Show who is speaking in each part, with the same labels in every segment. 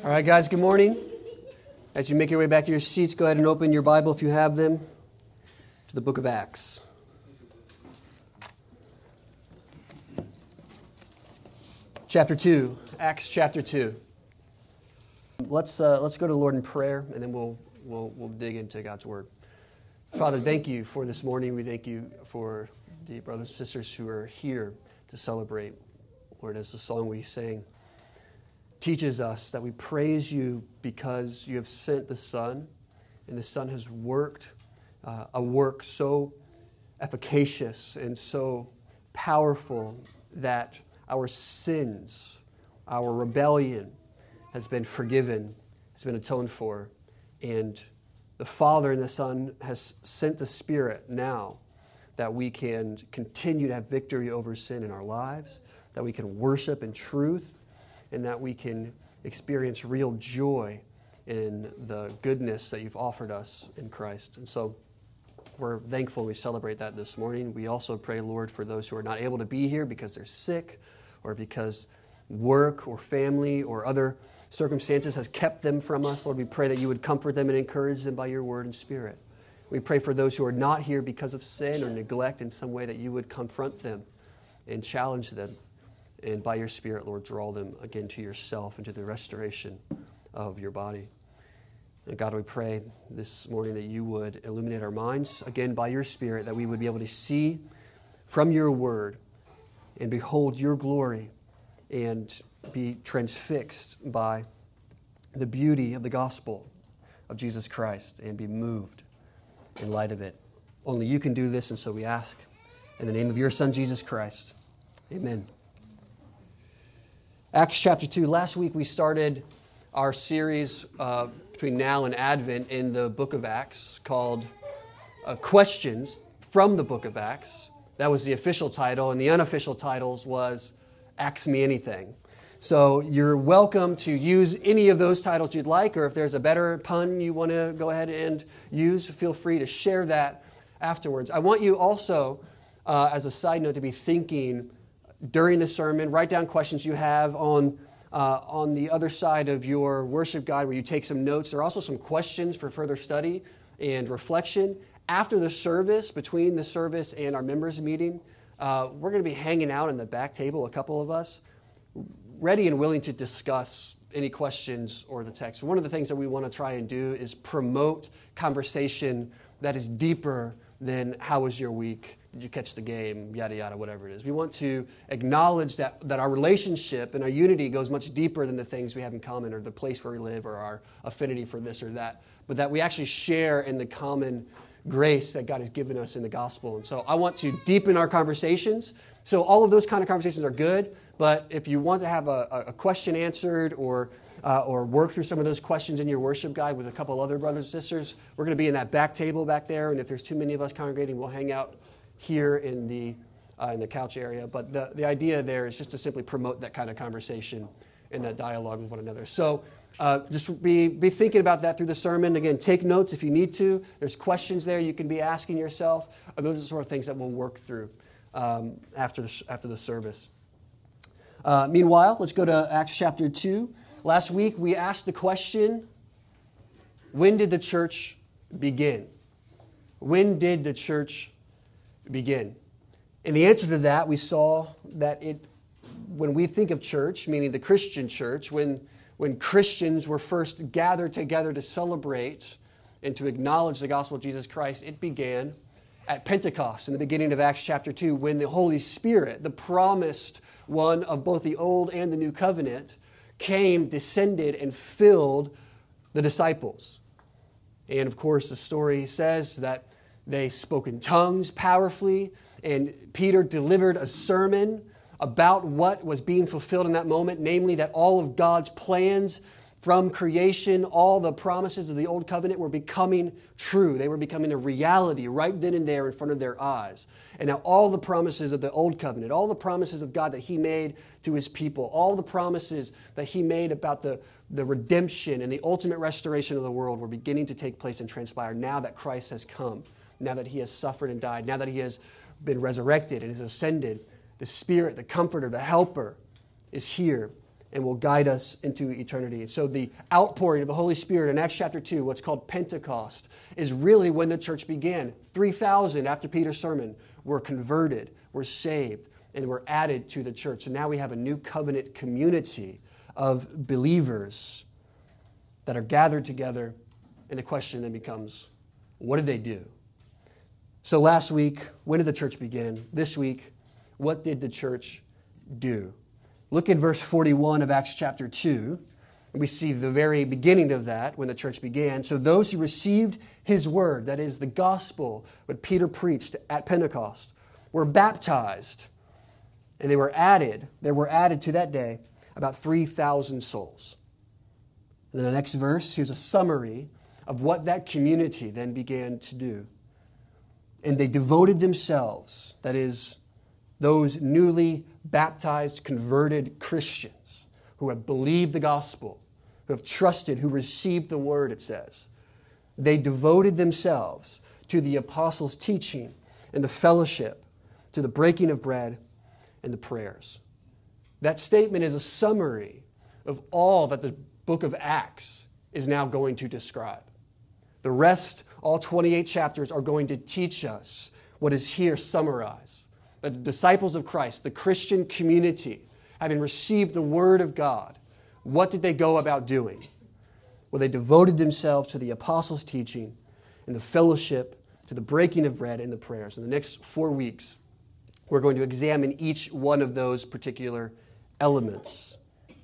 Speaker 1: All right, guys, good morning. As you make your way back to your seats, go ahead and open your Bible, if you have them, to the book of Acts. Chapter 2, Acts chapter 2. Let's go to the Lord in prayer, and then we'll dig into God's Word. Father, thank you for this morning. We thank you for the brothers and sisters who are here to celebrate. Lord, as the song we sang teaches us, that we praise you because you have sent the Son, and the Son has worked a work so efficacious and so powerful that our sins, our rebellion has been forgiven, has been atoned for, and the Father and the Son has sent the Spirit now that we can continue to have victory over sin in our lives, that we can worship in truth, and that we can experience real joy in the goodness that you've offered us in Christ. And so we're thankful we celebrate that this morning. We also pray, Lord, for those who are not able to be here because they're sick or because work or family or other circumstances has kept them from us. Lord, we pray that you would comfort them and encourage them by your word and spirit. We pray for those who are not here because of sin or neglect in some way, that you would confront them and challenge them. And by your Spirit, Lord, draw them again to yourself and to the restoration of your body. And God, we pray this morning that you would illuminate our minds, again, by your Spirit, that we would be able to see from your word and behold your glory and be transfixed by the beauty of the gospel of Jesus Christ and be moved in light of it. Only you can do this, and so we ask in the name of your Son, Jesus Christ. Amen. Acts chapter 2. Last week we started our series between now and Advent in the book of Acts called Questions from the book of Acts. That was the official title, and the unofficial titles was Ask Me Anything. So you're welcome to use any of those titles you'd like, or if there's a better pun you want to go ahead and use, feel free to share that afterwards. I want you also, as a side note, to be thinking during the sermon. Write down questions you have on the other side of your worship guide where you take some notes. There are also some questions for further study and reflection. After the service, between the service and our members meeting, we're going to be hanging out in the back table, a couple of us, ready and willing to discuss any questions or the text. One of the things that we want to try and do is promote conversation that is deeper than how was your week? Did you catch the game? Yada, yada, whatever it is. We want to acknowledge that our relationship and our unity goes much deeper than the things we have in common or the place where we live or our affinity for this or that, but that we actually share in the common grace that God has given us in the gospel. And so I want to deepen our conversations. So all of those kind of conversations are good, but if you want to have a question answered or work through some of those questions in your worship guide with a couple other brothers and sisters, we're going to be in that back table back there, and if there's too many of us congregating, we'll hang out here in the couch area. But the idea there is just to simply promote that kind of conversation and that dialogue with one another. So just be thinking about that through the sermon. Again, take notes if you need to. There's questions there you can be asking yourself. Those are the sort of things that we'll work through after the service. Meanwhile, let's go to Acts chapter 2. Last week we asked the question, when did the church begin? When did the church begin? And the answer to that, we saw that when we think of church, meaning the Christian church, when Christians were first gathered together to celebrate and to acknowledge the gospel of Jesus Christ, it began at Pentecost in the beginning of Acts chapter 2, when the Holy Spirit, the promised one of both the Old and the New Covenant, came, descended, and filled the disciples. And of course, the story says that they spoke in tongues powerfully, and Peter delivered a sermon about what was being fulfilled in that moment, namely that all of God's plans from creation, all the promises of the Old Covenant were becoming true. They were becoming a reality right then and there in front of their eyes. And now all the promises of the Old Covenant, all the promises of God that He made to His people, all the promises that He made about the redemption and the ultimate restoration of the world were beginning to take place and transpire now that Christ has come, now that He has suffered and died, now that He has been resurrected and has ascended. The Spirit, the Comforter, the Helper is here. and will guide us into eternity. So the outpouring of the Holy Spirit in Acts chapter 2, what's called Pentecost, is really when the church began. 3,000 after Peter's sermon were converted, were saved, and were added to the church. And now we have a new covenant community of believers that are gathered together. And the question then becomes, what did they do? So last week, when did the church begin? This week, what did the church do? Look at verse 41 of Acts chapter 2. And we see the very beginning of that when the church began. So those who received his word, that is the gospel, what Peter preached at Pentecost, were baptized. And there were added to that day about 3,000 souls. And then the next verse, here's a summary of what that community then began to do. And they devoted themselves, that is, those newly baptized, converted Christians who have believed the gospel, who have trusted, who received the word, it says. They devoted themselves to the apostles' teaching and the fellowship, to the breaking of bread and the prayers. That statement is a summary of all that the book of Acts is now going to describe. The rest, all 28 chapters, are going to teach us what is here summarized. The disciples of Christ, the Christian community, having received the word of God, what did they go about doing? Well, they devoted themselves to the apostles' teaching and the fellowship, to the breaking of bread and the prayers. In the next 4 weeks, we're going to examine each one of those particular elements.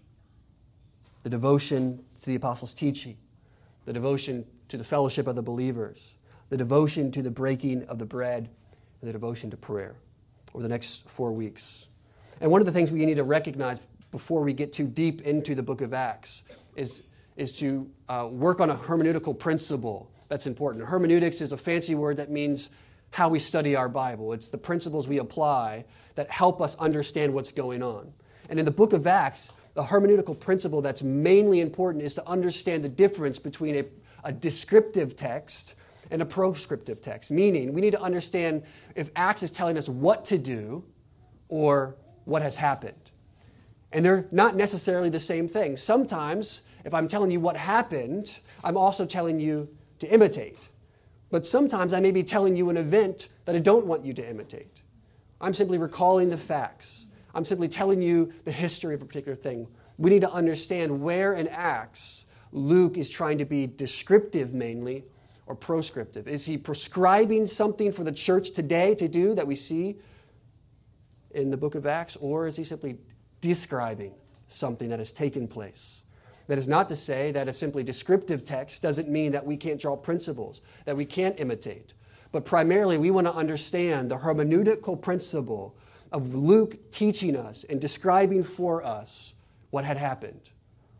Speaker 1: The devotion to the apostles' teaching, the devotion to the fellowship of the believers, the devotion to the breaking of the bread, and the devotion to prayer over the next 4 weeks. And one of the things we need to recognize before we get too deep into the book of Acts is to work on a hermeneutical principle that's important. Hermeneutics is a fancy word that means how we study our Bible. It's the principles we apply that help us understand what's going on. And in the book of Acts, the hermeneutical principle that's mainly important is to understand the difference between a descriptive text and a proscriptive text. Meaning, we need to understand if Acts is telling us what to do or what has happened. And they're not necessarily the same thing. Sometimes, if I'm telling you what happened, I'm also telling you to imitate. But sometimes I may be telling you an event that I don't want you to imitate. I'm simply recalling the facts. I'm simply telling you the history of a particular thing. We need to understand where in Acts Luke is trying to be descriptive mainly or proscriptive. Is he prescribing something for the church today to do that we see in the book of Acts, or is he simply describing something that has taken place? That is not to say that a simply descriptive text doesn't mean that we can't draw principles, that we can't imitate. But primarily we want to understand the hermeneutical principle of Luke teaching us and describing for us what had happened.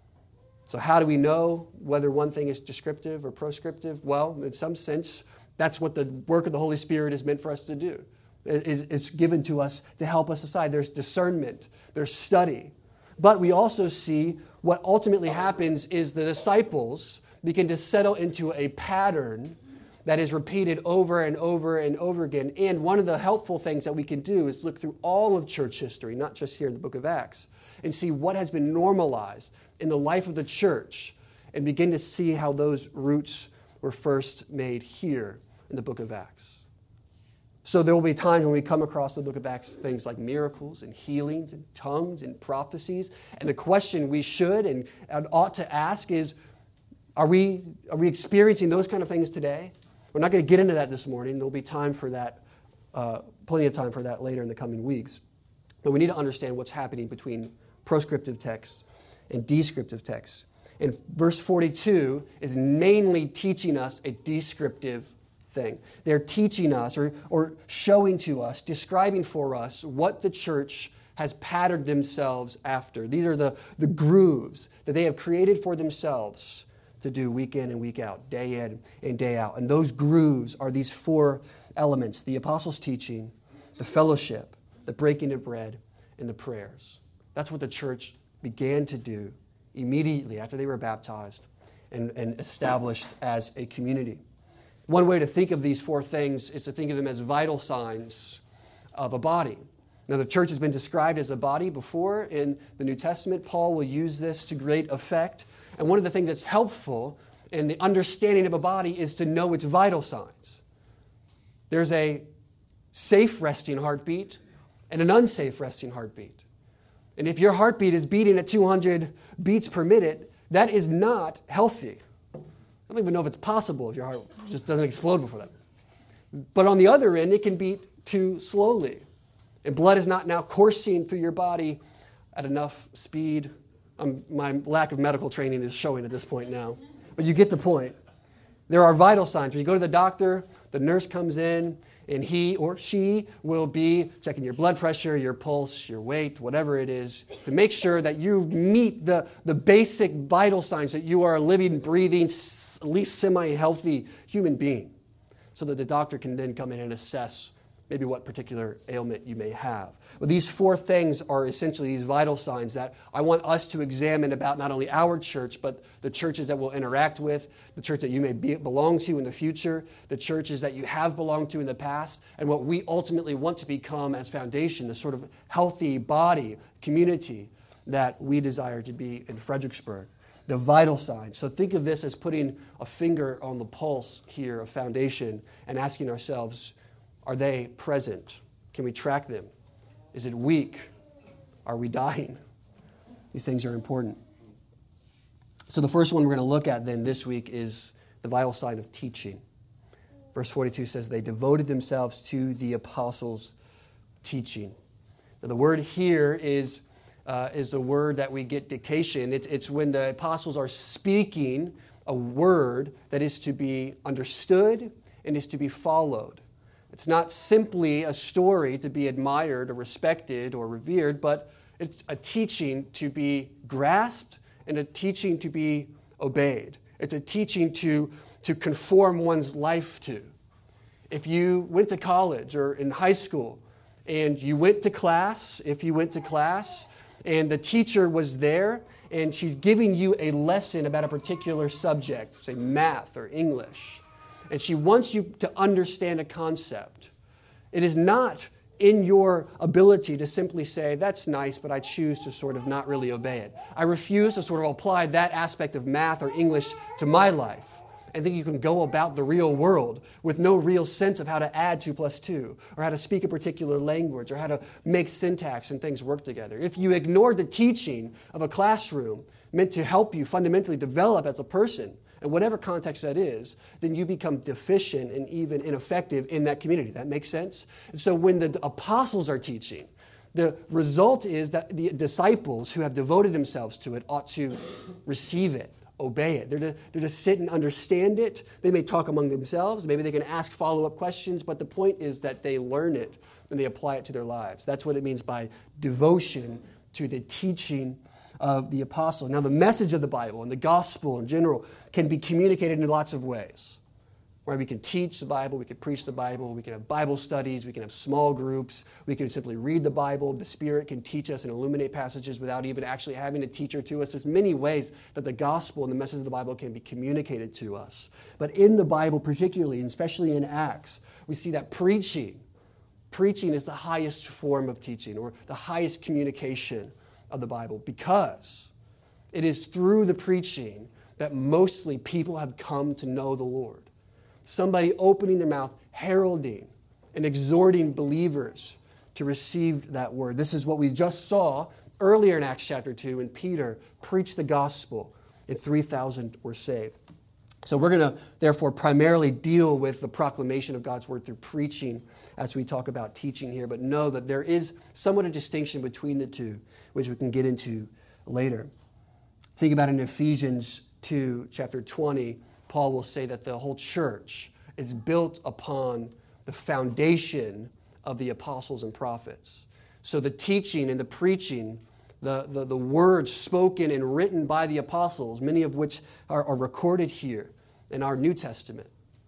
Speaker 1: So how do we know whether one thing is descriptive or proscriptive? Well, in some sense, that's what the work of the Holy Spirit is meant for us to do. It's given to us to help us decide. There's discernment, there's study. But we also see what ultimately happens is the disciples begin to settle into a pattern that is repeated over and over and over again. And one of the helpful things that we can do is look through all of church history, not just here in the book of Acts, and see what has been normalized in the life of the church and begin to see how those roots were first made here in the book of Acts. So there will be times when we come across the book of Acts, things like miracles and healings and tongues and prophecies. And the question we should and ought to ask is, are we experiencing those kind of things today? We're not going to get into that this morning. There will be time for that, plenty of time for that later in the coming weeks. But we need to understand what's happening between proscriptive texts and descriptive texts. And verse 42 is mainly teaching us a descriptive thing. They're teaching us or showing to us, describing for us what the church has patterned themselves after. These are the grooves that they have created for themselves to do week in and week out, day in and day out. And those grooves are these 4 elements: the apostles' teaching, the fellowship, the breaking of bread, and the prayers. That's what the church began to do immediately after they were baptized and established as a community. One way to think of these 4 things is to think of them as vital signs of a body. Now, the church has been described as a body before in the New Testament. Paul will use this to great effect. And one of the things that's helpful in the understanding of a body is to know its vital signs. There's a safe resting heartbeat and an unsafe resting heartbeat. And if your heartbeat is beating at 200 beats per minute, that is not healthy. I don't even know if it's possible if your heart just doesn't explode before that. But on the other end, it can beat too slowly. And blood is not now coursing through your body at enough speed. My lack of medical training is showing at this point now. But you get the point. There are vital signs. When you go to the doctor, the nurse comes in, and he or she will be checking your blood pressure, your pulse, your weight, whatever it is, to make sure that you meet the basic vital signs that you are a living, breathing, at least semi-healthy human being, so that the doctor can then come in and assess maybe what particular ailment you may have. But these four things are essentially these vital signs that I want us to examine about not only our church, but the churches that we'll interact with, the church that you may belong to in the future, the churches that you have belonged to in the past, and what we ultimately want to become as foundation, the sort of healthy body, community that we desire to be in Fredericksburg. The vital signs. So think of this as putting a finger on the pulse here of foundation and asking ourselves, are they present? Can we track them? Is it weak? Are we dying? These things are important. So the first one we're going to look at then this week is the vital sign of teaching. Verse 42 says, they devoted themselves to the apostles' teaching. Now the word here is the word that we get dictation. It's when the apostles are speaking a word that is to be understood and is to be followed. It's not simply a story to be admired or respected or revered, but it's a teaching to be grasped and a teaching to be obeyed. It's a teaching to conform one's life to. If you went to college or in high school and you went to class, and the teacher was there and she's giving you a lesson about a particular subject, say math or English, and she wants you to understand a concept, it is not in your ability to simply say, that's nice, but I choose to sort of not really obey it. I refuse to sort of apply that aspect of math or English to my life. I think you can go about the real world with no real sense of how to add 2 + 2, or how to speak a particular language, or how to make syntax and things work together. If you ignore the teaching of a classroom meant to help you fundamentally develop as a person, in whatever context that is, then you become deficient and even ineffective in that community. That makes sense? And so when the apostles are teaching, the result is that the disciples who have devoted themselves to it ought to receive it, obey it. They're to sit and understand it. They may talk among themselves. Maybe they can ask follow-up questions, but the point is that they learn it and they apply it to their lives. That's what it means by devotion to the teaching of the apostle. Now, the message of the Bible and the gospel in general can be communicated in lots of ways. Where we can teach the Bible, we can preach the Bible, we can have Bible studies, we can have small groups, we can simply read the Bible. The Spirit can teach us and illuminate passages without even actually having a teacher to us. There's many ways that the gospel and the message of the Bible can be communicated to us. But in the Bible particularly, and especially in Acts, we see that preaching is the highest form of teaching or the highest communication of the Bible, because it is through the preaching that mostly people have come to know the Lord. Somebody opening their mouth, heralding and exhorting believers to receive that word. This is what we just saw earlier in Acts chapter 2 when Peter preached the gospel and 3,000 were saved. So we're going to, therefore, primarily deal with the proclamation of God's word through preaching as we talk about teaching here. But know that there is somewhat a distinction between the two, which we can get into later. Think about in Ephesians 2, chapter 20, Paul will say that the whole church is built upon the foundation of the apostles and prophets. So the teaching and the preaching, the words spoken and written by the apostles, many of which are recorded here in our New Testament,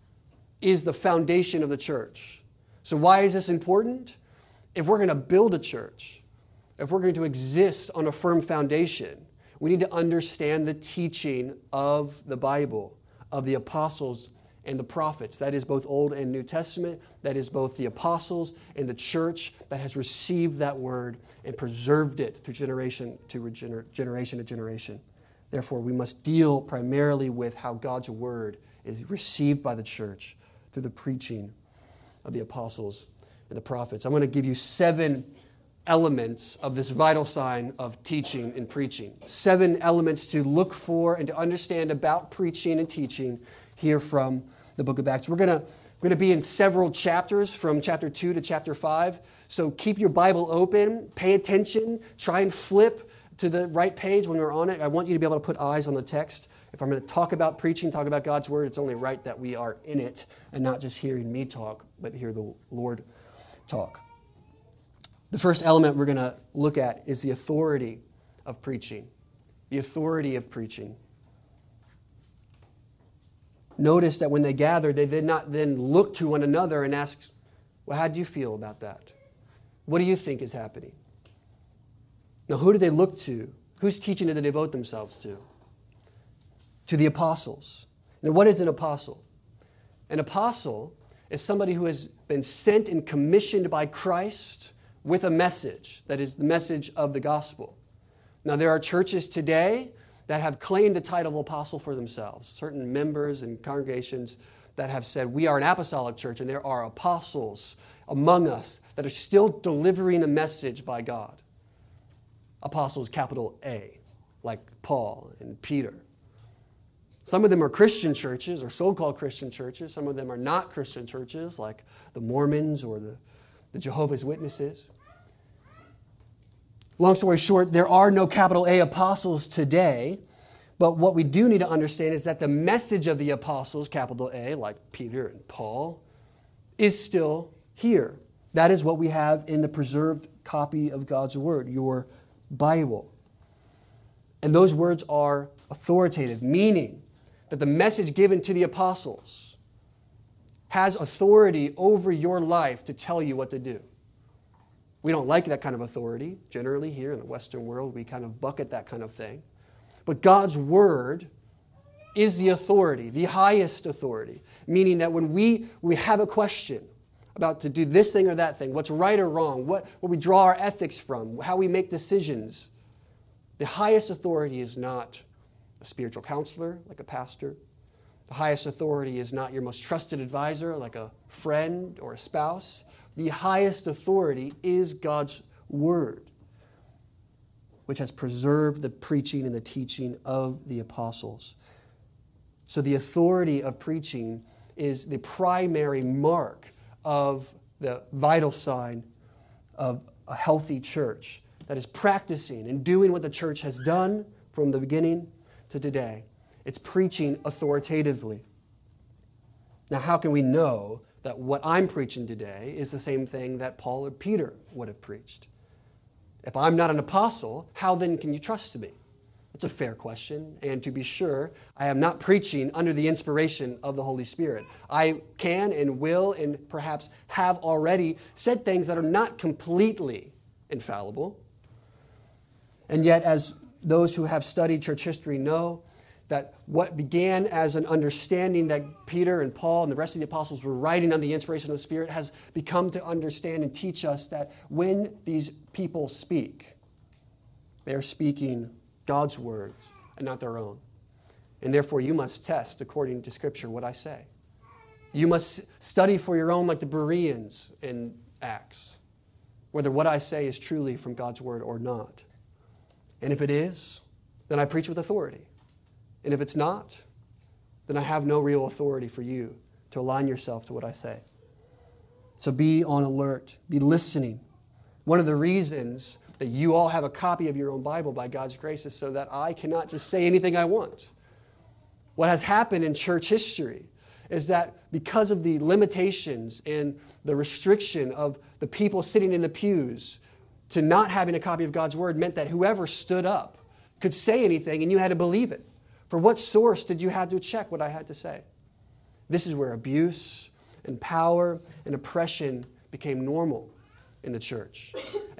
Speaker 1: is the foundation of the church. So why is this important? If we're going to build a church, if we're going to exist on a firm foundation, we need to understand the teaching of the Bible, of the apostles and the prophets. That is both Old and New Testament. That is both the apostles and the church that has received that word and preserved it through generation to generation. Therefore, we must deal primarily with how God's word is received by the church through the preaching of the apostles and the prophets. I'm going to give you 7 elements of this vital sign of teaching and preaching. 7 elements to look for and to understand about preaching and teaching here from the book of Acts. We're going to be in several chapters from chapter 2 to chapter 5. So keep your Bible open, pay attention, try and flip to the right page when you're on it. I want you to be able to put eyes on the text. If I'm going to talk about preaching, talk about God's word, it's only right that we are in it and not just hearing me talk, but hear the Lord talk. The first element we're going to look at is the authority of preaching. The authority of preaching. Notice that when they gathered, they did not then look to one another and ask, well, how do you feel about that? What do you think is happening? Now, who did they look to? Whose teaching did they devote themselves to? To the apostles. Now, what is an apostle? An apostle is somebody who has been sent and commissioned by Christ with a message, that is the message of the gospel. Now, there are churches today that have claimed the title of apostle for themselves, certain members and congregations that have said, we are an apostolic church, and there are apostles among us that are still delivering a message by God. Apostles, capital A, like Paul and Peter. Some of them are Christian churches or so-called Christian churches. Some of them are not Christian churches, like the Mormons or the Jehovah's Witnesses. Long story short, there are no capital A apostles today, but what we do need to understand is that the message of the apostles, capital A, like Peter and Paul, is still here. That is what we have in the preserved copy of God's Word, your Bible. And those words are authoritative, meaning that the message given to the apostles has authority over your life to tell you what to do. We don't like that kind of authority. Generally, here in the Western world, we kind of bucket that kind of thing. But God's Word is the authority, the highest authority, meaning that when we have a question about to do this thing or that thing, what's right or wrong, what we draw our ethics from, how we make decisions, the highest authority is not a spiritual counselor like a pastor. The highest authority is not your most trusted advisor like a friend or a spouse. The highest authority is God's Word, which has preserved the preaching and the teaching of the apostles. So the authority of preaching is the primary mark of the vital sign of a healthy church that is practicing and doing what the church has done from the beginning to today. It's preaching authoritatively. Now, how can we know that what I'm preaching today is the same thing that Paul or Peter would have preached? If I'm not an apostle, how then can you trust me? That's a fair question. And to be sure, I am not preaching under the inspiration of the Holy Spirit. I can and will and perhaps have already said things that are not completely infallible. And yet, as those who have studied church history know, that what began as an understanding that Peter and Paul and the rest of the apostles were writing under the inspiration of the Spirit has become to understand and teach us that when these people speak, they are speaking God's words and not their own. And therefore you must test, according to Scripture, what I say. You must study for your own like the Bereans in Acts, whether what I say is truly from God's Word or not. And if it is, then I preach with authority. And if it's not, then I have no real authority for you to align yourself to what I say. So be on alert. Be listening. One of the reasons that you all have a copy of your own Bible by God's grace is so that I cannot just say anything I want. What has happened in church history is that because of the limitations and the restriction of the people sitting in the pews to not having a copy of God's Word meant that whoever stood up could say anything and you had to believe it. For what source did you have to check what I had to say? This is where abuse and power and oppression became normal in the church.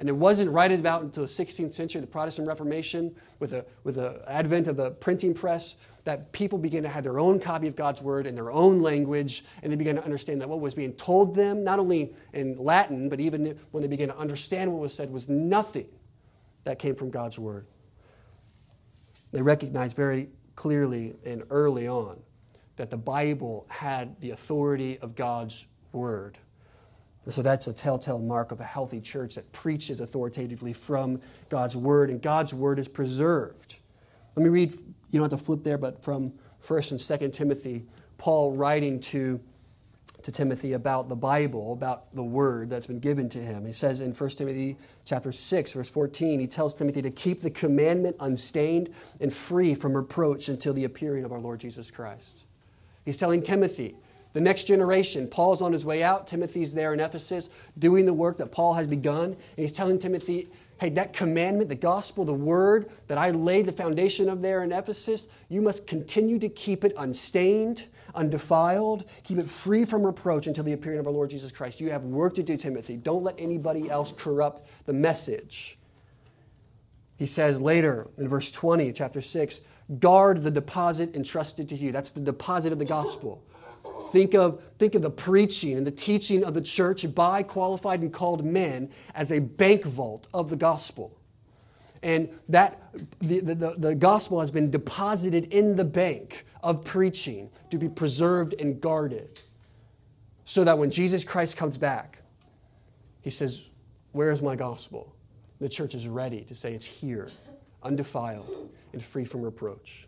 Speaker 1: And it wasn't right about until the 16th century, the Protestant Reformation, with the advent of the printing press, that people began to have their own copy of God's Word in their own language, and they began to understand that what was being told them, not only in Latin, but even when they began to understand what was said, was nothing that came from God's Word. They recognized very clearly and early on that the Bible had the authority of God's Word. And so that's a telltale mark of a healthy church that preaches authoritatively from God's Word, and God's Word is preserved. Let me read, you don't have to flip there, but from 1 and 2 Timothy, Paul writing to Timothy about the Bible, about the Word that's been given to him. He says in 1 Timothy chapter 6, verse 14, he tells Timothy to keep the commandment unstained and free from reproach until the appearing of our Lord Jesus Christ. He's telling Timothy, the next generation, Paul's on his way out, Timothy's there in Ephesus doing the work that Paul has begun, and he's telling Timothy, hey, that commandment, the gospel, the word that I laid the foundation of there in Ephesus, you must continue to keep it unstained, undefiled, keep it free from reproach until the appearing of our Lord Jesus Christ. You have work to do, Timothy. Don't let anybody else corrupt the message. He says later in verse 20, chapter 6, guard the deposit entrusted to you. That's the deposit of the gospel. Think of the preaching and the teaching of the church by qualified and called men as a bank vault of the gospel. And that the gospel has been deposited in the bank of preaching to be preserved and guarded. So that when Jesus Christ comes back, he says, where is my gospel? The church is ready to say it's here, undefiled and free from reproach.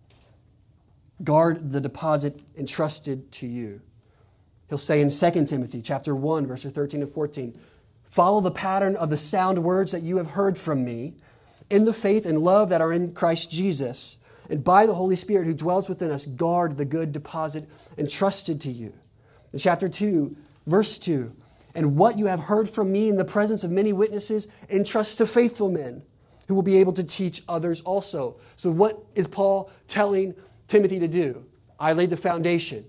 Speaker 1: Guard the deposit entrusted to you. He'll say in 2 Timothy chapter 1, verses 13 and 14, follow the pattern of the sound words that you have heard from me in the faith and love that are in Christ Jesus, and by the Holy Spirit who dwells within us, guard the good deposit entrusted to you. In chapter 2, verse 2, and what you have heard from me in the presence of many witnesses, entrust to faithful men who will be able to teach others also. So what is Paul telling Timothy to do? I laid the foundation.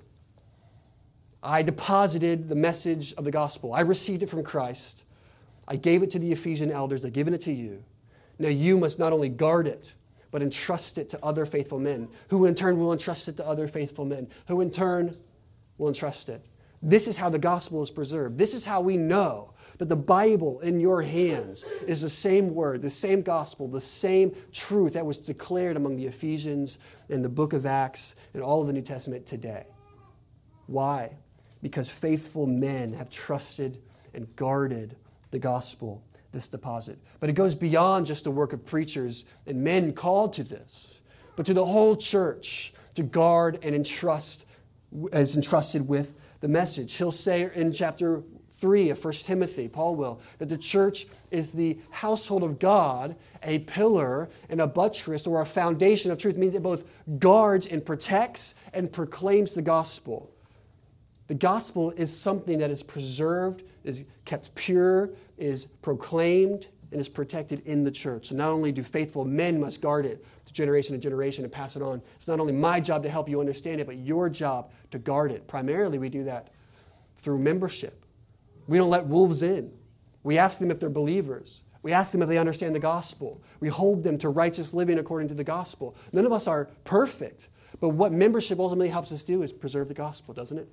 Speaker 1: I deposited the message of the gospel. I received it from Christ. I gave it to the Ephesian elders. I've given it to you. Now you must not only guard it, but entrust it to other faithful men, who in turn will entrust it to other faithful men, who in turn will entrust it. This is how the gospel is preserved. This is how we know that the Bible in your hands is the same word, the same gospel, the same truth that was declared among the Ephesians in the book of Acts and all of the New Testament today. Why? Because faithful men have trusted and guarded the gospel, this deposit. But it goes beyond just the work of preachers and men called to this, but to the whole church to guard and entrust, as entrusted with the message. He'll say in chapter 3 of 1 Timothy, Paul will, that the church is the household of God, a pillar and a buttress or a foundation of truth. It means it both guards and protects and proclaims the gospel. The gospel is something that is preserved, is kept pure, is proclaimed, and is protected in the church. So not only do faithful men must guard it to generation to generation and pass it on, it's not only my job to help you understand it, but your job to guard it. Primarily, we do that through membership. We don't let wolves in. We ask them if they're believers. We ask them if they understand the gospel. We hold them to righteous living according to the gospel. None of us are perfect, but what membership ultimately helps us do is preserve the gospel, doesn't it?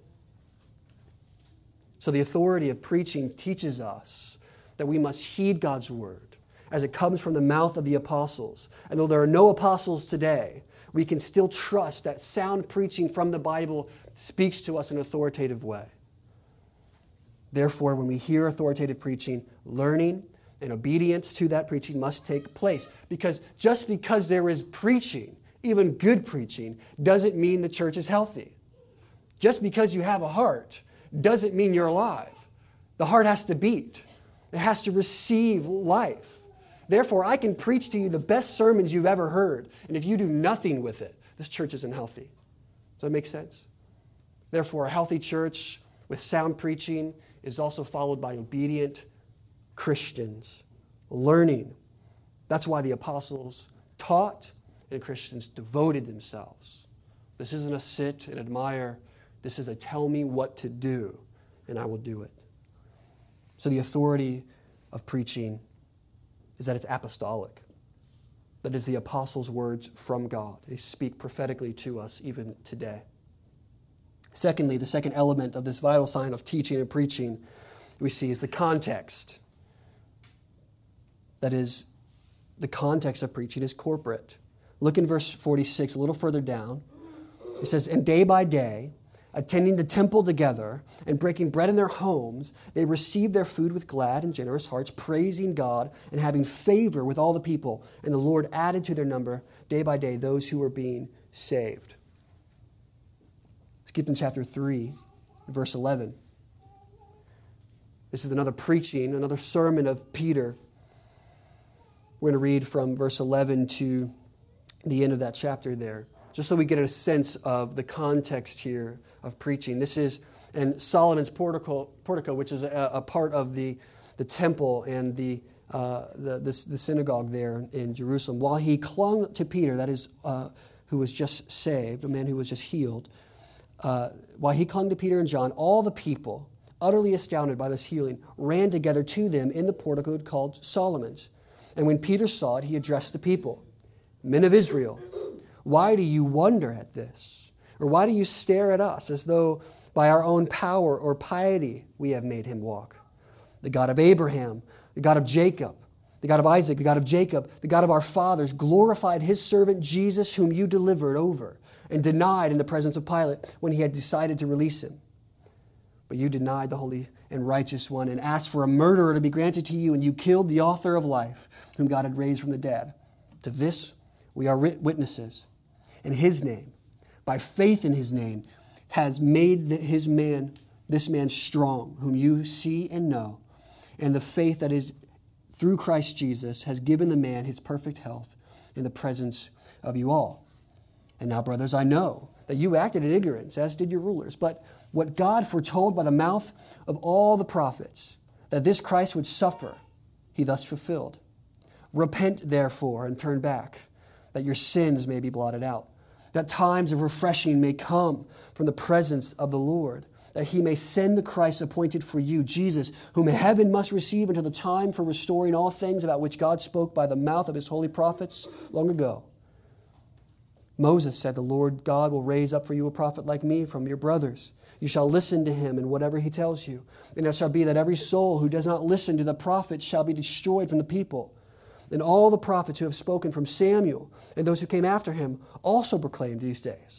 Speaker 1: So the authority of preaching teaches us that we must heed God's word as it comes from the mouth of the apostles. And though there are no apostles today, we can still trust that sound preaching from the Bible speaks to us in an authoritative way. Therefore, when we hear authoritative preaching, learning and obedience to that preaching must take place. Because just because there is preaching, even good preaching, doesn't mean the church is healthy. Just because you have a heart doesn't mean you're alive. The heart has to beat. It has to receive life. Therefore, I can preach to you the best sermons you've ever heard, and if you do nothing with it, this church isn't healthy. Does that make sense? Therefore, a healthy church with sound preaching is also followed by obedient Christians. Learning. That's why the apostles taught and Christians devoted themselves. This isn't a sit and admire. This is a tell me what to do, and I will do it. So the authority of preaching is that it's apostolic. That is the apostles' words from God. They speak prophetically to us even today. Secondly, the second element of this vital sign of teaching and preaching we see is the context. That is, the context of preaching is corporate. Look in verse 46, a little further down. It says, "And day by day, attending the temple together and breaking bread in their homes, they received their food with glad and generous hearts, praising God and having favor with all the people. And the Lord added to their number day by day those who were being saved." Skip in chapter 3, verse 11. This is another preaching, another sermon of Peter. We're going to read from verse 11 to the end of that chapter there, just so we get a sense of the context here of preaching. This is in Solomon's portico, which is a part of the temple and the synagogue there in Jerusalem. While he clung to Peter, that is, who was just saved, a man who was just healed, while he clung to Peter and John, all the people, utterly astounded by this healing, ran together to them in the portico called Solomon's. And when Peter saw it, he addressed the people, "Men of Israel, why do you wonder at this? Or why do you stare at us as though by our own power or piety we have made him walk? The God of Abraham, the God of Jacob, the God of Isaac, the God of Jacob, the God of our fathers, glorified his servant Jesus, whom you delivered over and denied in the presence of Pilate when he had decided to release him. But you denied the holy and righteous one and asked for a murderer to be granted to you, and you killed the author of life, whom God had raised from the dead. To this we are witnesses. And his name, by faith in his name, has made this man strong, whom you see and know. And the faith that is through Christ Jesus has given the man his perfect health in the presence of you all. And now, brothers, I know that you acted in ignorance, as did your rulers. But what God foretold by the mouth of all the prophets, that this Christ would suffer, he thus fulfilled. Repent, therefore, and turn back, that your sins may be blotted out, that times of refreshing may come from the presence of the Lord, that he may send the Christ appointed for you, Jesus, whom heaven must receive until the time for restoring all things about which God spoke by the mouth of his holy prophets long ago. Moses said, the Lord God will raise up for you a prophet like me from your brothers. You shall listen to him in whatever he tells you. And it shall be that every soul who does not listen to the prophet shall be destroyed from the people. And all the prophets who have spoken from Samuel and those who came after him also proclaimed these days.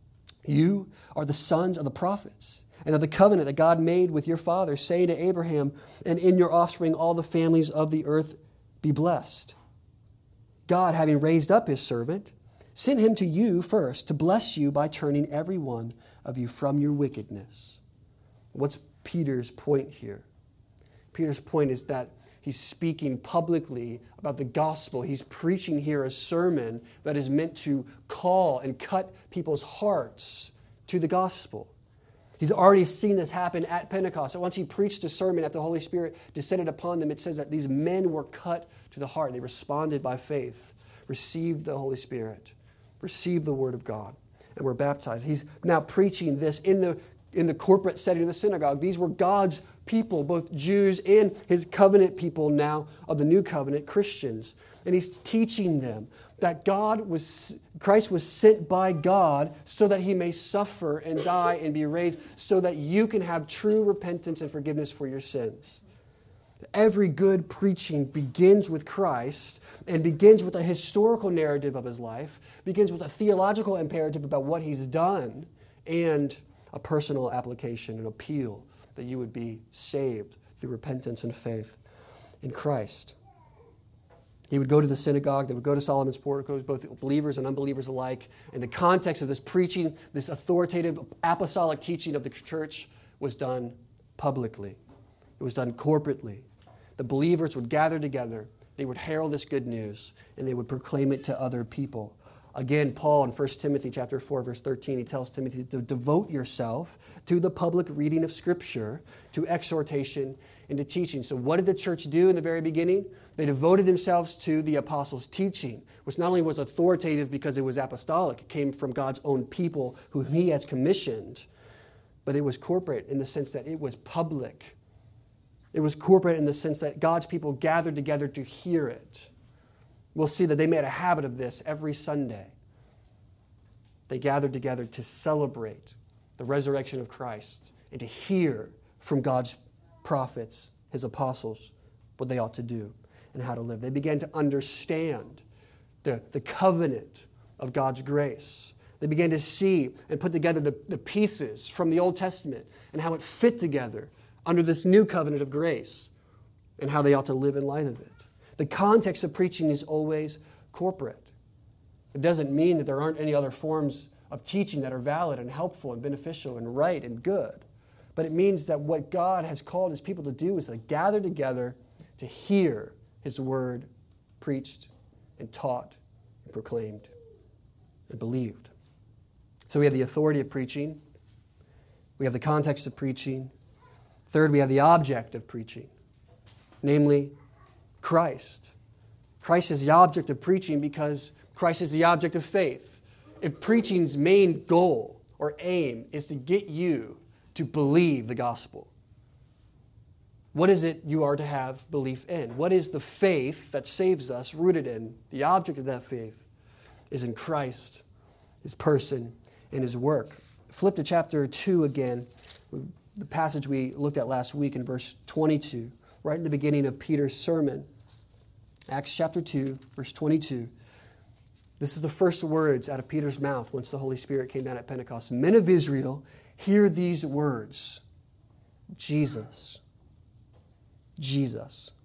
Speaker 1: You are the sons of the prophets and of the covenant that God made with your father, saying to Abraham, and in your offspring all the families of the earth be blessed. God, having raised up his servant, sent him to you first to bless you by turning every one of you from your wickedness. What's Peter's point here? Peter's point is that he's speaking publicly about the gospel. He's preaching here a sermon that is meant to call and cut people's hearts to the gospel. He's already seen this happen at Pentecost. So once he preached a sermon that the Holy Spirit descended upon them, it says that these men were cut to the heart. They responded by faith, received the Holy Spirit, received the word of God, and were baptized. He's now preaching this in the corporate setting of the synagogue. These were God's people, both Jews and his covenant people now of the new covenant, Christians. And he's teaching them that Christ was sent by God so that he may suffer and die and be raised so that you can have true repentance and forgiveness for your sins. Every good preaching begins with Christ and begins with a historical narrative of his life, begins with a theological imperative about what he's done, and a personal application and appeal that you would be saved through repentance and faith in Christ. He would go to the synagogue, they would go to Solomon's porticos, both believers and unbelievers alike. And the context of this preaching, this authoritative apostolic teaching of the church was done publicly. It was done corporately. The believers would gather together, they would herald this good news, and they would proclaim it to other people. Again, Paul in 1 Timothy chapter 4, verse 13, he tells Timothy to devote yourself to the public reading of Scripture, to exhortation, and to teaching. So what did the church do in the very beginning? They devoted themselves to the apostles' teaching, which not only was authoritative because it was apostolic, it came from God's own people whom he has commissioned, but it was corporate in the sense that it was public. It was corporate in the sense that God's people gathered together to hear it. We'll see that they made a habit of this every Sunday. They gathered together to celebrate the resurrection of Christ and to hear from God's prophets, his apostles, what they ought to do and how to live. They began to understand the covenant of God's grace. They began to see and put together the pieces from the Old Testament and how it fit together under this new covenant of grace and how they ought to live in light of it. The context of preaching is always corporate. It doesn't mean that there aren't any other forms of teaching that are valid and helpful and beneficial and right and good. But it means that what God has called his people to do is to gather together to hear his word preached and taught and proclaimed and believed. So we have the authority of preaching. We have the context of preaching. Third, we have the object of preaching, namely Christ. Christ is the object of preaching because Christ is the object of faith. If preaching's main goal or aim is to get you to believe the gospel, what is it you are to have belief in? What is the faith that saves us rooted in? The object of that faith is in Christ, his person, and his work. Flip to chapter 2 again, the passage we looked at last week in verse 22, right in the beginning of Peter's sermon. Acts chapter 2, verse 22. This is the first words out of Peter's mouth once the Holy Spirit came down at Pentecost. Men of Israel, hear these words. Jesus. Jesus.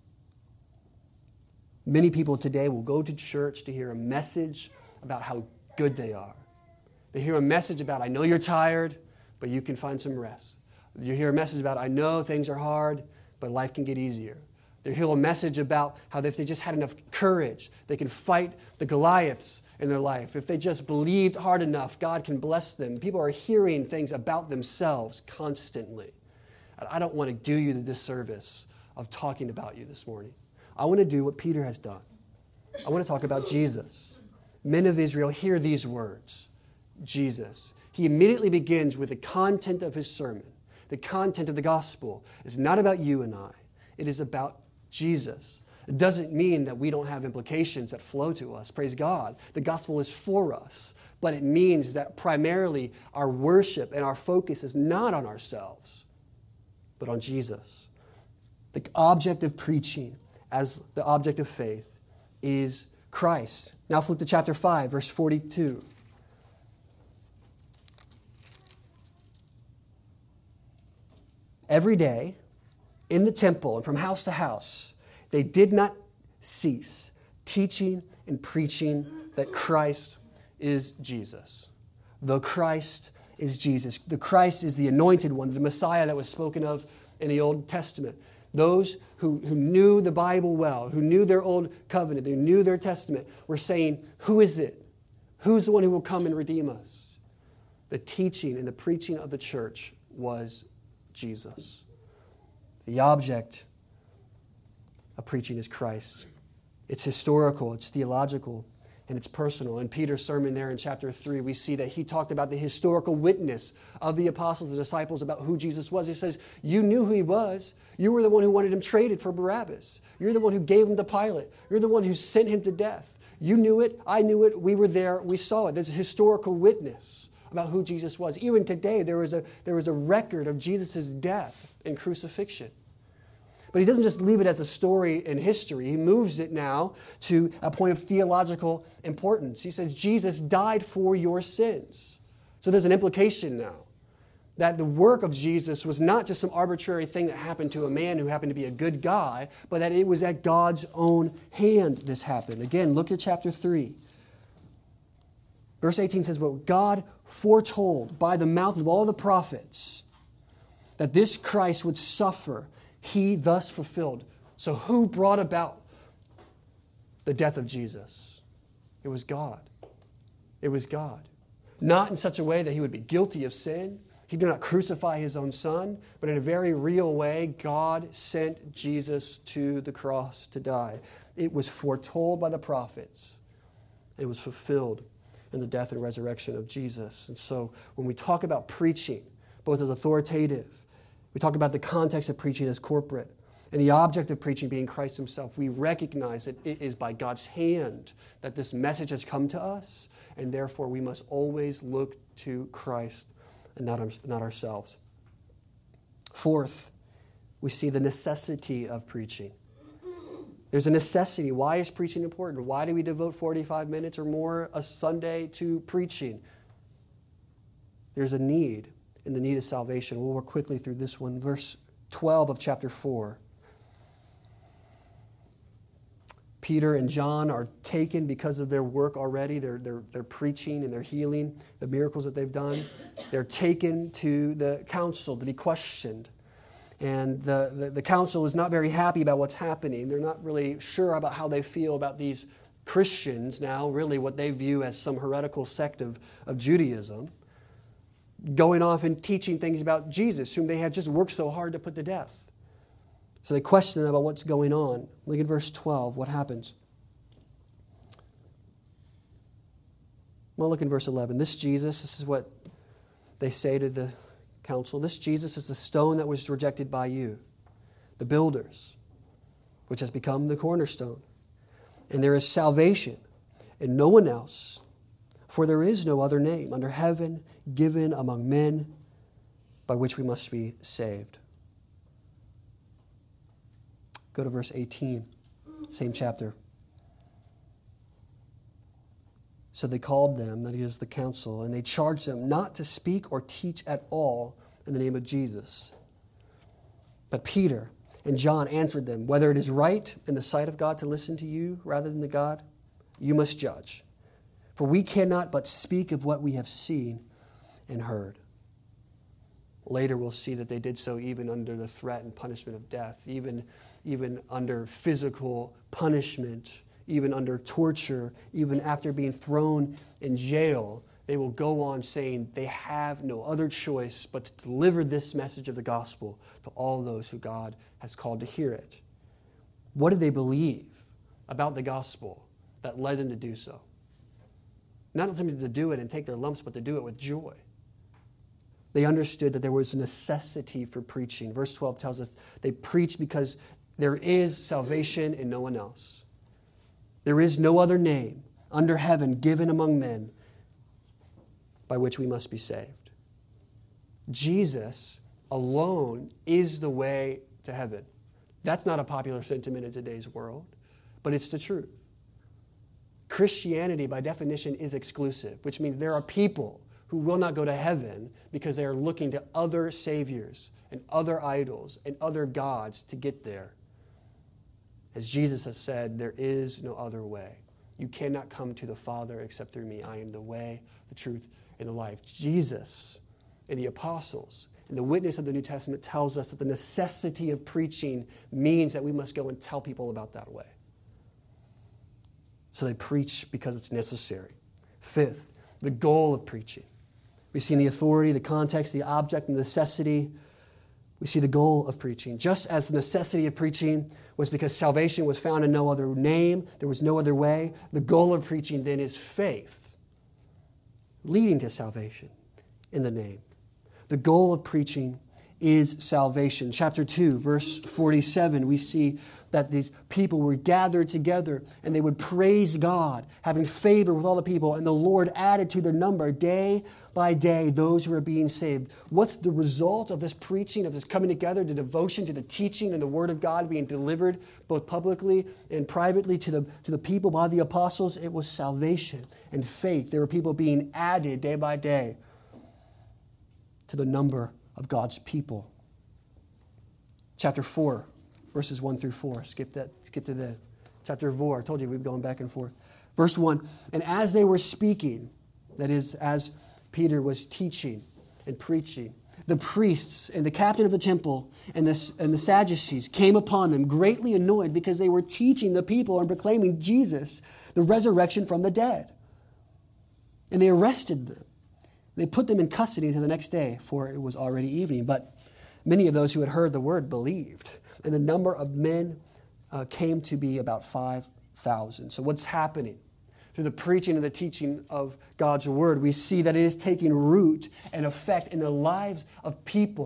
Speaker 1: Many people today will go to church to hear a message about how good they are. They hear a message about, I know you're tired, but you can find some rest. You hear a message about, I know things are hard, but life can get easier. They hear a message about how if they just had enough courage, they can fight the Goliaths in their life. If they just believed hard enough, God can bless them. People are hearing things about themselves constantly. I don't want to do you the disservice of talking about you this morning. I want to do what Peter has done. I want to talk about Jesus. Men of Israel, hear these words. Jesus. He immediately begins with the content of his sermon. The content of the gospel is not about you and I. It is about Jesus. It doesn't mean that we don't have implications that flow to us. Praise God. The gospel is for us. But it means that primarily our worship and our focus is not on ourselves, but on Jesus. The object of preaching as the object of faith is Christ. Now flip to chapter 5, verse 42. Every day, in the temple and from house to house, they did not cease teaching and preaching that Christ is Jesus. The Christ is Jesus. The Christ is the anointed one, the Messiah that was spoken of in the Old Testament. Those who knew the Bible well, who knew their Old Covenant, who knew their Testament, were saying, who is it? Who's the one who will come and redeem us? The teaching and the preaching of the church was Jesus. The object of preaching is Christ. It's historical, it's theological, and it's personal. In Peter's sermon there in chapter 3, we see that he talked about the historical witness of the apostles and disciples about who Jesus was. He says, you knew who he was. You were the one who wanted him traded for Barabbas. You're the one who gave him to Pilate. You're the one who sent him to death. You knew it. I knew it. We were there. We saw it. There's a historical witness about who Jesus was. Even today, there was a record of Jesus' death and crucifixion. But he doesn't just leave it as a story in history. He moves it now to a point of theological importance. He says, Jesus died for your sins. So there's an implication now that the work of Jesus was not just some arbitrary thing that happened to a man who happened to be a good guy, but that it was at God's own hand this happened. Again, look at chapter 3. Verse 18 says, but God foretold by the mouth of all the prophets that this Christ would suffer. He thus fulfilled. So who brought about the death of Jesus? It was God. It was God. Not in such a way that he would be guilty of sin. He did not crucify his own son, but in a very real way, God sent Jesus to the cross to die. It was foretold by the prophets. It was fulfilled in the death and resurrection of Jesus. And so when we talk about preaching, both as authoritative, we talk about the context of preaching as corporate, And the object of preaching being Christ himself, we recognize that it is by God's hand that this message has come to us, and therefore we must always look to Christ and not ourselves. Fourth, we see the necessity of preaching. There's a necessity. Why is preaching important? Why do we devote 45 minutes or more a Sunday to preaching? There's a need, and the need is salvation. We'll work quickly through this one. Verse 12 of chapter 4. Peter and John are taken because of their work already. They're preaching and they're healing, the miracles that they've done. They're taken to the council to be questioned. And the council is not very happy about what's happening. They're not really sure about how they feel about these Christians now, really what they view as some heretical sect of Judaism, going off and teaching things about Jesus, whom they had just worked so hard to put to death. So they question about what's going on. Look at verse 12. What happens? Well, look in verse 11. This is what they say to the council. This Jesus is the stone that was rejected by you, the builders, which has become the cornerstone. And there is salvation in no one else, for there is no other name under heaven given among men by which we must be saved. Go to verse 18, same chapter. So they called them, that is the council, and they charged them not to speak or teach at all in the name of Jesus. But Peter and John answered them, whether it is right in the sight of God to listen to you rather than to God, you must judge. For we cannot but speak of what we have seen and heard. Later we'll see that they did so even under the threat and punishment of death, even under physical punishment, even under torture, even after being thrown in jail. They will go on saying they have no other choice but to deliver this message of the gospel to all those who God has called to hear it. What did they believe about the gospel that led them to do so? Not simply to do it and take their lumps, but to do it with joy. They understood that there was a necessity for preaching. Verse 12 tells us they preach because there is salvation in no one else. There is no other name under heaven given among men by which we must be saved. Jesus alone is the way to heaven. That's not a popular sentiment in today's world, but it's the truth. Christianity, by definition, is exclusive, which means there are people who will not go to heaven because they are looking to other saviors and other idols and other gods to get there. As Jesus has said, there is no other way. You cannot come to the Father except through me. I am the way, the truth, and the life. Jesus and the apostles and the witness of the New Testament tells us that the necessity of preaching means that we must go and tell people about that way. So they preach because it's necessary. Fifth, the goal of preaching. We see in the authority, the context, the object, and the necessity. We see the goal of preaching. Just as the necessity of preaching was because salvation was found in no other name, there was no other way, the goal of preaching then is faith, leading to salvation in the name. The goal of preaching is salvation. Chapter 2, verse 47, we see that these people were gathered together and they would praise God, having favor with all the people, and the Lord added to their number day by day those who are being saved. What's the result of this preaching, of this coming together, the devotion to the teaching and the Word of God being delivered both publicly and privately to the people by the apostles? It was salvation and faith. There were people being added day by day to the number of God's people. Chapter 4, verses 1 through 4. Skip to that. Chapter 4, I told you we'd be going back and forth. Verse 1, and as they were speaking, that is, as Peter was teaching and preaching, the priests and the captain of the temple and the Sadducees came upon them, greatly annoyed because they were teaching the people and proclaiming Jesus, the resurrection from the dead. And they arrested them. They put them in custody until the next day, for it was already evening. But many of those who had heard the word believed, and the number of men came to be about 5,000. So what's happening? Through the preaching and the teaching of God's word, we see that it is taking root and effect in the lives of people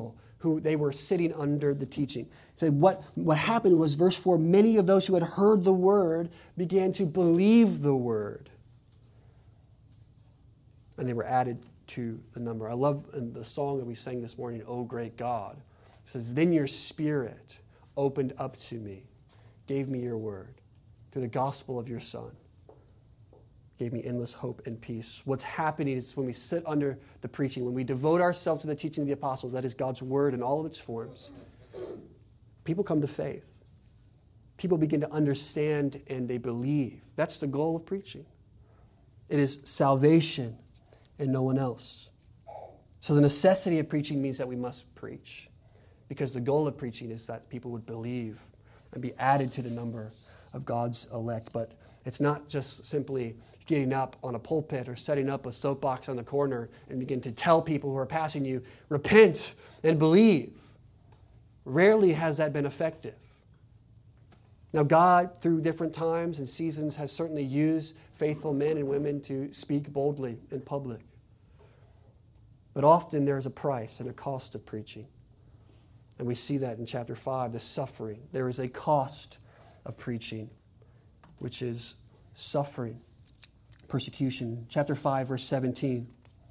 Speaker 1: who they were sitting under the teaching. So what happened was, verse 4, many of those who had heard the word began to believe the word. And they were added to the number. I love the song that we sang this morning, "O Great God." It says, "Then your spirit opened up to me, gave me your word, through the gospel of your Son, gave me endless hope and peace." What's happening is when we sit under the preaching, when we devote ourselves to the teaching of the apostles, that is God's word in all of its forms, people come to faith. People begin to understand and they believe. That's the goal of preaching. It is salvation and no one else. So the necessity of preaching means that we must preach, because the goal of preaching is that people would believe and be added to the number of God's elect. But it's not just simply getting up on a pulpit or setting up a soapbox on the corner and begin to tell people who are passing you, repent and believe. Rarely has that been effective. Now, God, through different times and seasons, has certainly used faithful men and women to speak boldly in public. But often there is a price and a cost of preaching. And we see that in chapter 5, the suffering. There is a cost of preaching, which is suffering, persecution. Chapter 5, verse 17.